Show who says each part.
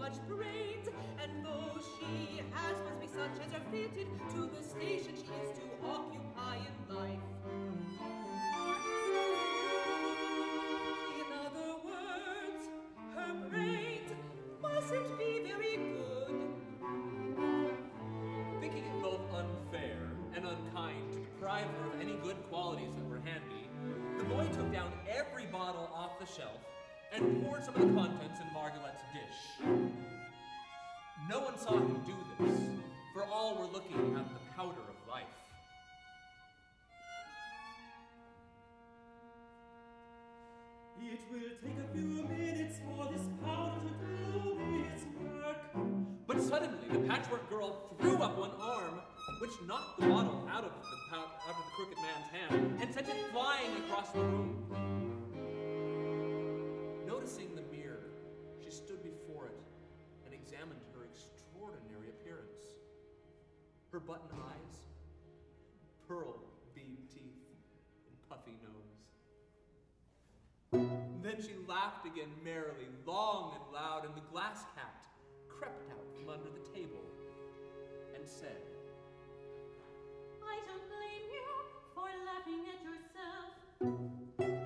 Speaker 1: much brains, and though she has must be such as are fitted to the station she is to occupy in life. In other words, her brains mustn't be very good.
Speaker 2: Thinking it both unfair and unkind to deprive her of any good qualities that were handy, the boy took down every bottle off the shelf and poured some of the contents in Margaret's dish. No one saw him do this, for all were looking at the powder of life.
Speaker 3: It will take a few minutes for this powder to do its work.
Speaker 2: But suddenly the patchwork girl threw up one arm, which knocked the bottle out of the crooked man's hand and sent it flying across the room. Noticing the mirror, she stood before it and examined her extraordinary appearance. Her button eyes, pearl bead teeth, and puffy nose. Then she laughed again merrily, long and loud, and the glass cat crept out from under the table and said,
Speaker 4: I don't blame you for laughing at yourself.